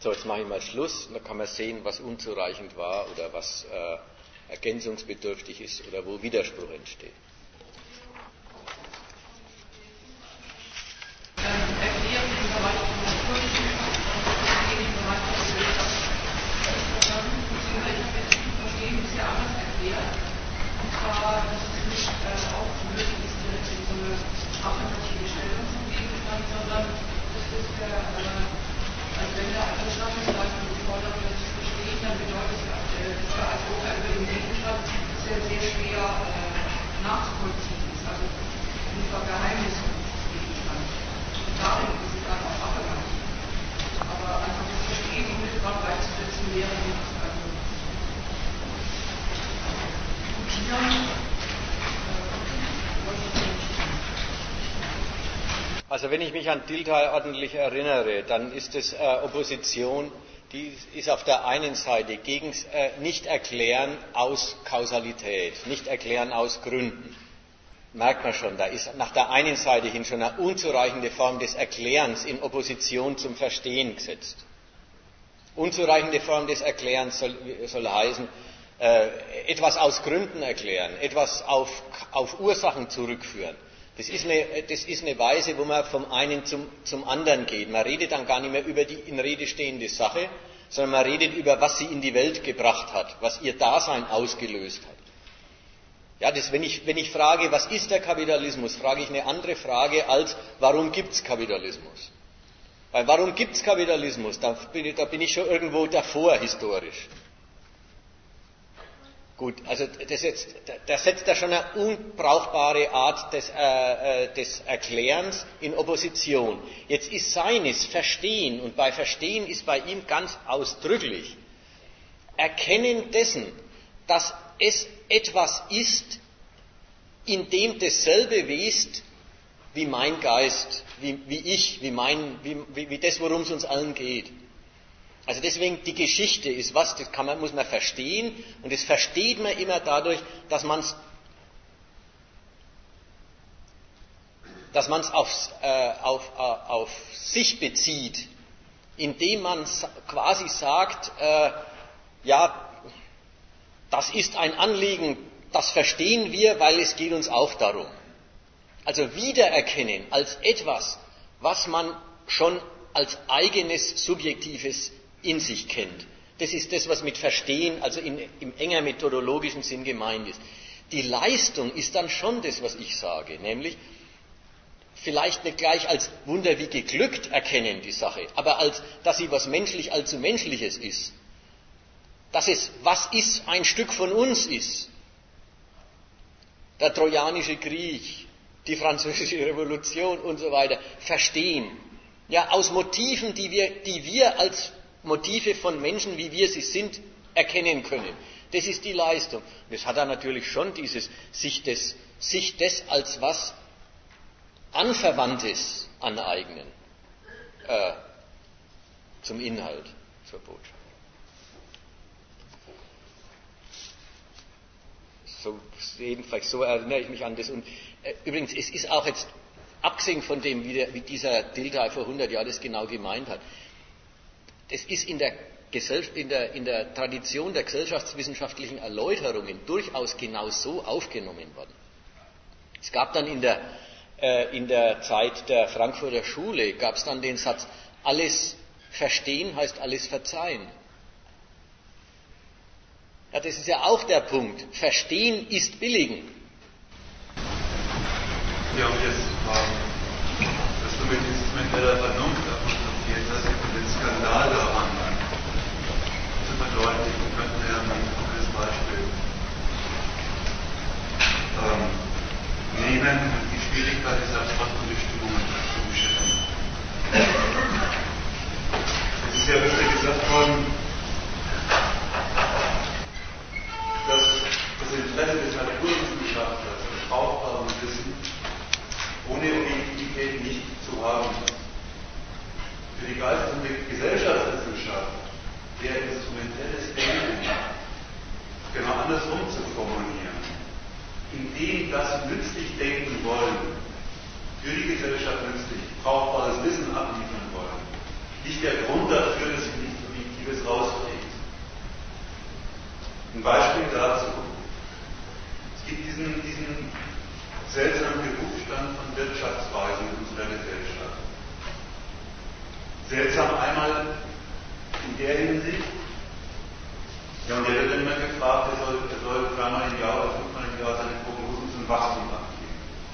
So, jetzt mache ich mal Schluss. Da kann man sehen, was unzureichend war oder was ergänzungsbedürftig ist oder wo Widerspruch entsteht. Also wenn der Beschaffungsseite gefordert wird, zu verstehen, dann bedeutet das für als Urteil über den Gegenstand sehr, sehr schwer nachzuvollziehen ist. Also ein Geheimnis des Gegenstands. Und darin ist es dann auch abgegangen. Aber einfach das Verstehen unmittelbar gleichzusetzen wäre nicht. Also wenn ich mich an Dilthey ordentlich erinnere, dann ist es Opposition, die ist auf der einen Seite gegen Nicht-Erklären aus Kausalität, Nicht-Erklären aus Gründen. Merkt man schon, da ist nach der einen Seite hin schon eine unzureichende Form des Erklärens in Opposition zum Verstehen gesetzt. Unzureichende Form des Erklärens soll heißen, etwas aus Gründen erklären, etwas auf Ursachen zurückführen. Das ist eine Weise, wo man vom einen zum anderen geht. Man redet dann gar nicht mehr über die in Rede stehende Sache, sondern man redet über, was sie in die Welt gebracht hat, was ihr Dasein ausgelöst hat. Ja, wenn ich frage, was ist der Kapitalismus, frage ich eine andere Frage als, warum gibt es Kapitalismus? Weil warum gibt es Kapitalismus? Da bin ich schon irgendwo davor historisch. Gut, also das setzt da schon eine unbrauchbare Art des Erklärens in Opposition. Jetzt ist seines Verstehen, und bei Verstehen ist bei ihm ganz ausdrücklich Erkennen dessen, dass es etwas ist, in dem dasselbe west wie mein Geist, wie ich, wie das, worum es uns allen geht. Also deswegen, die Geschichte ist was, das muss man verstehen, und das versteht man immer dadurch, dass man es auf sich bezieht, indem man quasi sagt, ja, das ist ein Anliegen, das verstehen wir, weil es geht uns auch darum. Also wiedererkennen als etwas, was man schon als eigenes Subjektives in sich kennt. Das ist das, was mit Verstehen, also im enger methodologischen Sinn gemeint ist. Die Leistung ist dann schon das, was ich sage, nämlich vielleicht nicht gleich als Wunder wie geglückt erkennen die Sache, aber als, dass sie was menschlich allzu Menschliches ist. Dass es was ist, ein Stück von uns ist. Der Trojanische Krieg, die Französische Revolution und so weiter. Verstehen. Ja, aus Motiven, die wir als Motive von Menschen, wie wir sie sind, erkennen können. Das ist die Leistung. Das hat er natürlich schon dieses sich des als was Anverwandtes aneignen zum Inhalt, zur Botschaft. Jedenfalls so erinnere ich mich an das. Und übrigens, es ist auch jetzt, abgesehen von dem, wie dieser Dilthey vor 100 Jahren das genau gemeint hat, das ist in der Tradition der gesellschaftswissenschaftlichen Erläuterungen durchaus genau so aufgenommen worden. Es gab dann in der Zeit der Frankfurter Schule, gab es dann den Satz, alles verstehen heißt alles verzeihen. Ja, das ist ja auch der Punkt. Verstehen ist billigen. Ja, und jetzt, dass du mit instrumenteller Vernunft apostrophiert hast und den Skandal daran zu verdeutlichen, könnten wir ein konkretes Beispiel nehmen und die Schwierigkeit dieser abstrakten Bestimmungen zuschätzen. Es ist ja öfter gesagt worden, dass das Interesse des Naturwissenschaftlers, des brauchbaren Wissen, ohne Objektivität nicht zu haben. Für die Geist- und Gesellschaftswissenschaft wäre instrumentelles Denken genau andersrum zu formulieren. Indem das nützlich denken wollen, für die Gesellschaft nützlich, brauchbares Wissen abliefern wollen, liegt der Grund dafür, dass sie nicht Ein Beispiel dazu. Es gibt diesen seltsamen Berufsstand von Wirtschaftsweisen in unserer Gesellschaft. Seltsam einmal in der Hinsicht, ja, und der wird dann immer gefragt, er soll 3-mal im Jahr oder 5-mal im Jahr seine Prognosen zum Wachstum abgeben.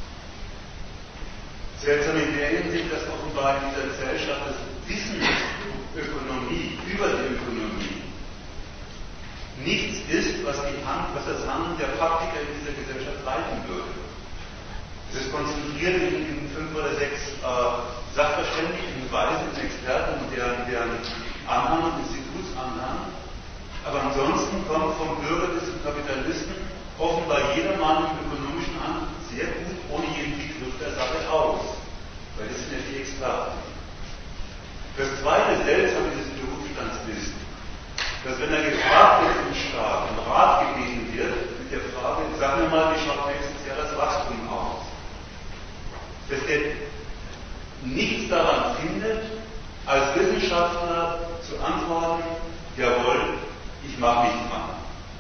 Seltsam in der Hinsicht, dass offenbar in dieser Gesellschaft das Wissen Ökonomie, über die Ökonomie, nichts ist, was das Handeln der Praktiker in dieser Gesellschaft leiten würde. Es ist konzentriert in 5 oder 6 Sachverständigenweisen, Experten und deren Anhang und Institutsanhang. Aber ansonsten kommt vom Bürger bis zum Kapitalisten offenbar jedermann im ökonomischen Handeln sehr gut ohne jeden Begriff der Sache aus. Weil das sind ja die Experten. Das zweite Seltsame dieses Berufsstands ist, dass wenn er gefragt wird im Staat, um Rat gebeten wird, mit der Frage, sagen wir mal, wie schaut nächstes Jahr das Wachstum aus? Dass er nichts daran findet, als Wissenschaftler zu antworten, jawohl, ich mache mich dran.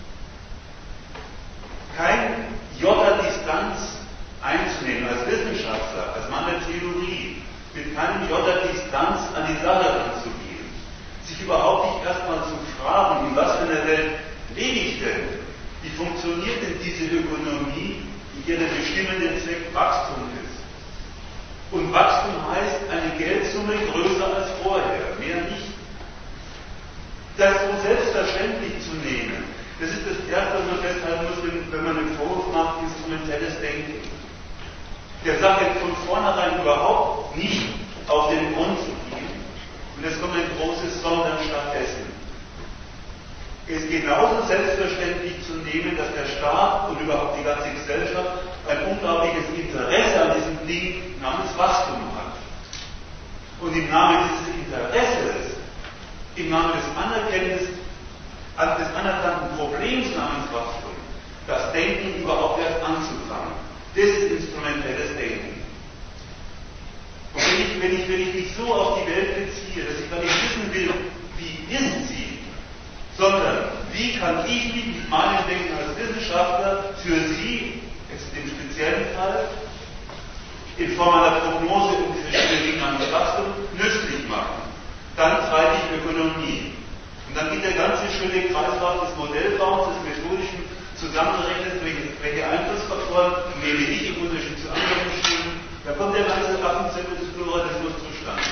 Kein Jota Distanz einzunehmen als Wissenschaftler, als Mann der Theorie, mit keinem Jota Distanz an die Sache ranzugehen, sich überhaupt nicht erstmal zu fragen, in was für einer Welt lebe ich denn? Wie funktioniert denn diese Ökonomie, die ihren bestimmenden Zweck Wachstum ist? Und Wachstum heißt eine Geldsumme größer als vorher, mehr nicht. Das so selbstverständlich zu nehmen, das ist das Erste, was man festhalten muss, wenn man einen Vorwurf macht, instrumentelles Denken. Der Sache von vornherein überhaupt nicht auf den Grund zu gehen. Und es kommt ein großes Sondern stattdessen. Es ist genauso selbstverständlich zu nehmen, dass der Staat und überhaupt die ganze Gesellschaft ein unglaubliches Interesse an diesem Ding namens Wachstum hat. Und im Namen dieses Interesses, im Namen des anerkannten Problems namens Wachstum, das Denken überhaupt erst anzufangen. Das ist instrumentelles Denken. Und wenn ich mich so auf die Welt beziehe, dass ich gar nicht wissen will, wie ist sie, sondern wie kann ich mich mit meinem Denken als Wissenschaftler für Sie, jetzt im speziellen Fall, in Form einer Prognose um diese schwierigen namens Wachstum nützlich machen. Dann treibe ich Ökonomie. Und dann geht der ganze schöne Kreislauf des Modellbaus, des methodischen Zusammenrechnens, welche Einflussfaktoren nehme ich im Unterschied zu anderen Schulen, da kommt der ganze Affenzirkel des Pluralismus zustande.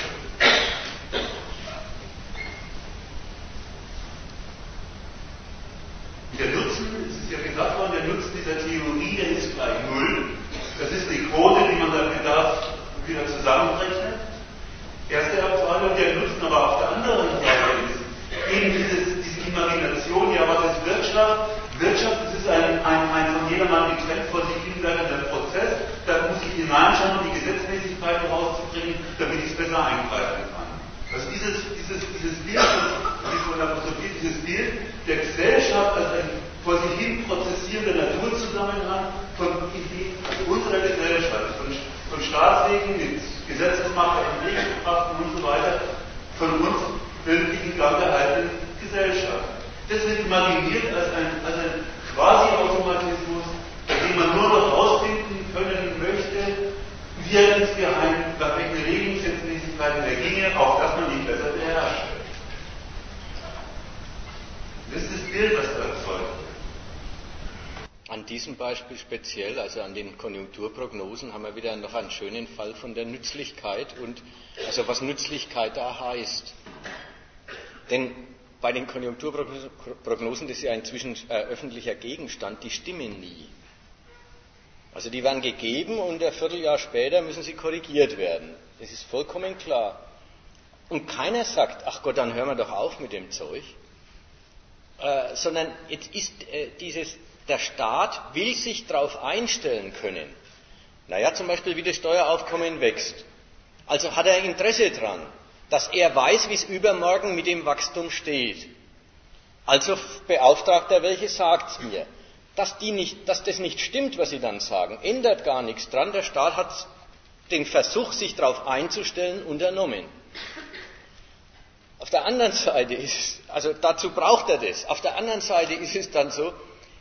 Der Nutzen, es ist ja gesagt worden, der Nutzen dieser Theorie, der ist gleich Null. Das ist die Quote, die man da wieder zusammenrechnet. Erste Abteilung, der Nutzen aber auf der anderen Seite ist eben diese Imagination, ja, was ist Wirtschaft? Wirtschaft, das ist ein von jedermann getrennt vor sich hinwerdender Prozess, da muss ich hineinschauen, um die Gesetzmäßigkeiten rauszubringen, damit ich es besser eingreifen kann. Also dieses Bild, dieses Bild der Gesellschaft als ein vor sich hin prozessierender Naturzusammenhang von Ideen, also unserer Gesellschaft, von Staatswegen mit Gesetzesmacht, Pflichtkraften und so weiter, von uns völlig in Gang gehaltenen Gesellschaft. Das wird imaginiert als ein Quasi-Automatismus, bei dem man nur noch herausfinden können möchte, wie er insgeheim, nach welchen Regelgesetzmäßigkeiten er ginge, auch dass man ihn besser beherrscht. Das ist das Bild, was da erzeugt wird. An diesem Beispiel speziell, also an den Konjunkturprognosen, haben wir wieder noch einen schönen Fall von der Nützlichkeit und also was Nützlichkeit da heißt. Denn bei den Konjunkturprognosen, das ist ja inzwischen öffentlicher Gegenstand, die stimmen nie. Also die werden gegeben und ein Vierteljahr später müssen sie korrigiert werden. Das ist vollkommen klar. Und keiner sagt, ach Gott, dann hören wir doch auf mit dem Zeug. Sondern jetzt ist der Staat will sich darauf einstellen können. Naja, zum Beispiel, wie das Steueraufkommen wächst. Also hat er Interesse dran, dass er weiß, wie es übermorgen mit dem Wachstum steht. Also beauftragt er welche, sagt's mir. Dass das nicht stimmt, was sie dann sagen, ändert gar nichts dran. Der Staat hat den Versuch, sich darauf einzustellen, unternommen. Auf der anderen Seite ist es, also dazu braucht er das, auf der anderen Seite ist es dann so,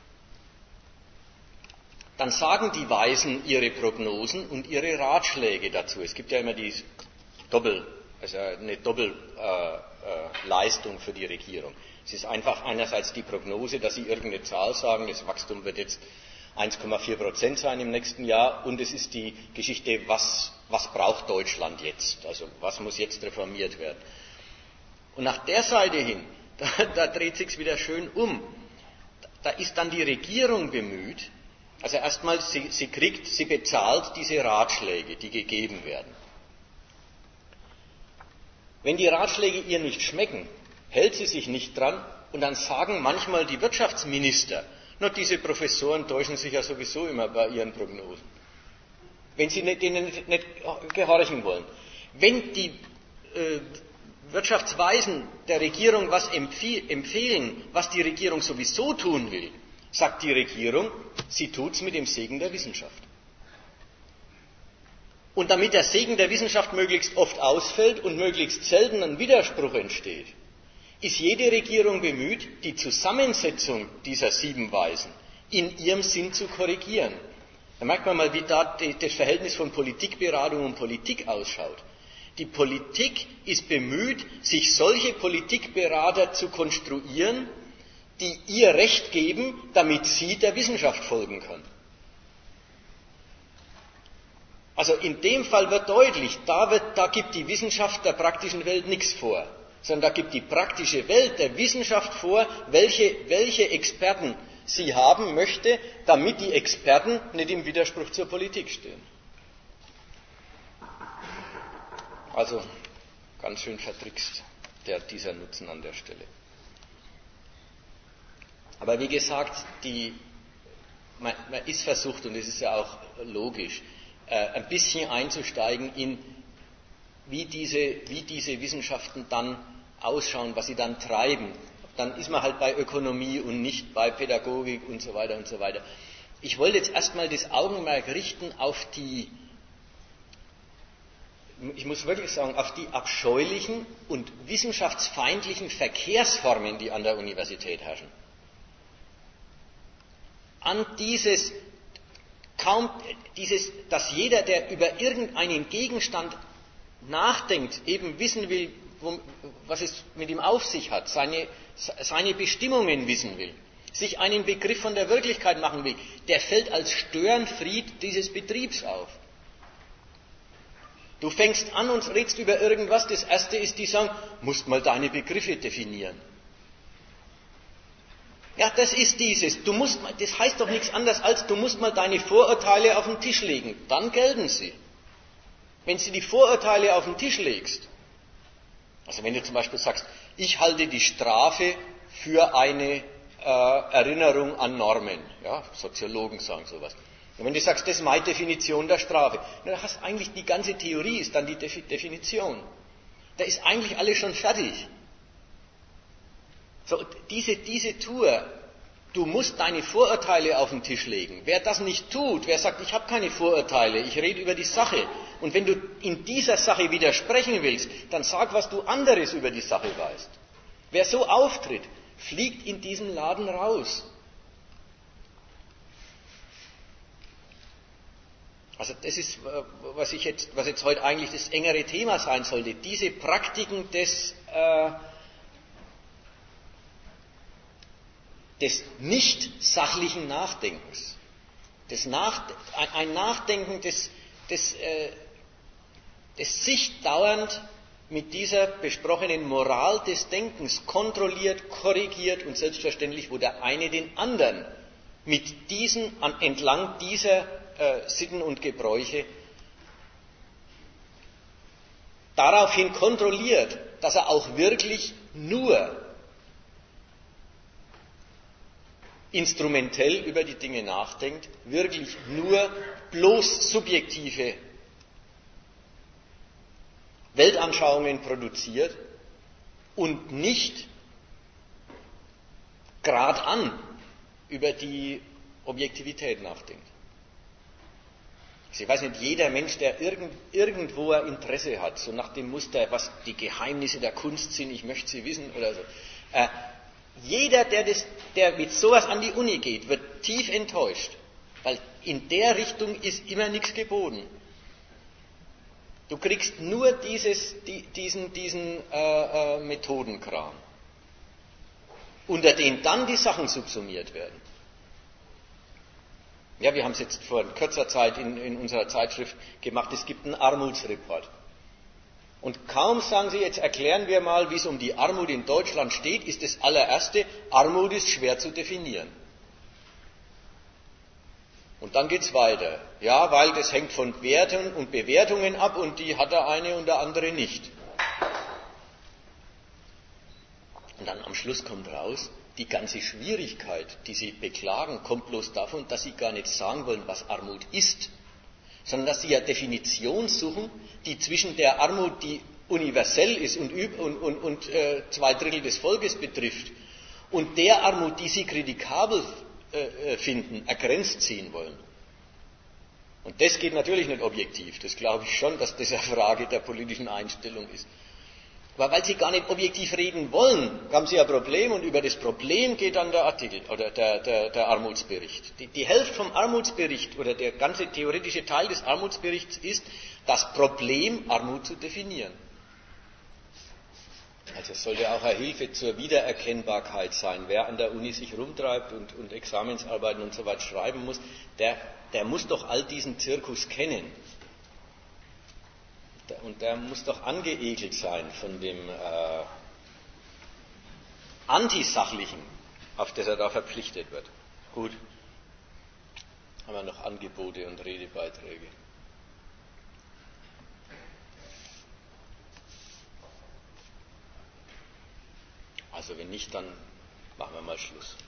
dann sagen die Weisen ihre Prognosen und ihre Ratschläge dazu. Es gibt ja immer die eine Doppelleistung für die Regierung. Es ist einfach einerseits die Prognose, dass sie irgendeine Zahl sagen, das Wachstum wird jetzt 1,4% sein im nächsten Jahr, und es ist die Geschichte, was braucht Deutschland jetzt? Also was muss jetzt reformiert werden? Und nach der Seite hin, da dreht sich's wieder schön um. Da ist dann die Regierung bemüht, also erstmal, sie bezahlt diese Ratschläge, die gegeben werden. Wenn die Ratschläge ihr nicht schmecken, hält sie sich nicht dran, und dann sagen manchmal die Wirtschaftsminister, na, diese Professoren täuschen sich ja sowieso immer bei ihren Prognosen. Wenn sie denen nicht gehorchen wollen. Wenn die Wirtschaftsweisen der Regierung was empfehlen, was die Regierung sowieso tun will, sagt die Regierung, sie tut's mit dem Segen der Wissenschaft. Und damit der Segen der Wissenschaft möglichst oft ausfällt und möglichst selten ein Widerspruch entsteht, ist jede Regierung bemüht, die Zusammensetzung dieser 7 Weisen in ihrem Sinn zu korrigieren. Da merkt man mal, wie da das Verhältnis von Politikberatung und Politik ausschaut. Die Politik ist bemüht, sich solche Politikberater zu konstruieren, die ihr Recht geben, damit sie der Wissenschaft folgen kann. Also in dem Fall wird deutlich, da gibt die Wissenschaft der praktischen Welt nichts vor, sondern da gibt die praktische Welt der Wissenschaft vor, welche Experten sie haben möchte, damit die Experten nicht im Widerspruch zur Politik stehen. Also ganz schön vertrickst dieser Nutzen an der Stelle. Aber wie gesagt, man ist versucht, und es ist ja auch logisch, ein bisschen einzusteigen in, wie diese Wissenschaften dann ausschauen, was sie dann treiben. Dann ist man halt bei Ökonomie und nicht bei Pädagogik und so weiter und so weiter. Ich wollte jetzt erstmal das Augenmerk richten auf die, ich muss wirklich sagen, auf die abscheulichen und wissenschaftsfeindlichen Verkehrsformen, die an der Universität herrschen. An dass jeder, der über irgendeinen Gegenstand nachdenkt, eben wissen will, was es mit ihm auf sich hat, seine Bestimmungen wissen will, sich einen Begriff von der Wirklichkeit machen will, der fällt als Störenfried dieses Betriebs auf. Du fängst an und redest über irgendwas, das Erste ist, die sagen, musst mal deine Begriffe definieren. Ja, das ist dieses. Das heißt doch nichts anderes als, du musst mal deine Vorurteile auf den Tisch legen. Dann gelten sie. Wenn du die Vorurteile auf den Tisch legst, also wenn du zum Beispiel sagst, ich halte die Strafe für eine Erinnerung an Normen, ja, Soziologen sagen sowas. Und wenn du sagst, das ist meine Definition der Strafe, dann hast eigentlich die ganze Theorie ist dann die Definition. Da ist eigentlich alles schon fertig. So, diese Tour, du musst deine Vorurteile auf den Tisch legen. Wer das nicht tut, wer sagt, ich habe keine Vorurteile, ich rede über die Sache, und wenn du in dieser Sache widersprechen willst, dann sag, was du anderes über die Sache weißt. Wer so auftritt, fliegt in diesem Laden raus. Also das ist, was jetzt heute eigentlich das engere Thema sein sollte. Diese Praktiken des nicht sachlichen Nachdenkens. Ein Nachdenken, das sich dauernd mit dieser besprochenen Moral des Denkens kontrolliert, korrigiert und selbstverständlich, wo der eine den anderen mit entlang dieser Sitten und Gebräuche daraufhin kontrolliert, dass er auch wirklich nur instrumentell über die Dinge nachdenkt, wirklich nur bloß subjektive Weltanschauungen produziert und nicht geradean über die Objektivität nachdenkt. Also ich weiß nicht, jeder Mensch, der irgendwo ein Interesse hat, so nach dem Muster, was die Geheimnisse der Kunst sind, ich möchte sie wissen oder so. Jeder, der mit sowas an die Uni geht, wird tief enttäuscht, weil in der Richtung ist immer nichts geboten. Du kriegst nur diesen Methodenkram, unter den dann die Sachen subsumiert werden. Ja, wir haben es jetzt vor kurzer Zeit in unserer Zeitschrift gemacht, es gibt einen Armutsreport. Und kaum sagen Sie, jetzt erklären wir mal, wie es um die Armut in Deutschland steht, ist das allererste, Armut ist schwer zu definieren. Und dann geht's weiter. Ja, weil das hängt von Werten und Bewertungen ab und die hat der eine und der andere nicht. Und dann am Schluss kommt raus, die ganze Schwierigkeit, die Sie beklagen, kommt bloß davon, dass Sie gar nicht sagen wollen, was Armut ist, sondern dass Sie ja Definition suchen, die zwischen der Armut, die universell ist und 2/3 des Volkes betrifft, und der Armut, die Sie kritikabel finden, ergrenzt ziehen wollen. Und das geht natürlich nicht objektiv. Das glaube ich schon, dass das eine Frage der politischen Einstellung ist. Aber weil Sie gar nicht objektiv reden wollen, haben Sie ein Problem und über das Problem geht dann der Artikel oder der Armutsbericht. Die Hälfte vom Armutsbericht oder der ganze theoretische Teil des Armutsberichts ist, das Problem Armut zu definieren. Also es sollte auch eine Hilfe zur Wiedererkennbarkeit sein. Wer an der Uni sich rumtreibt und Examensarbeiten und so weiter schreiben muss, der muss doch all diesen Zirkus kennen. Und der muss doch angeekelt sein von dem Antisachlichen, auf das er da verpflichtet wird. Gut, haben wir noch Angebote und Redebeiträge. Also wenn nicht, dann machen wir mal Schluss.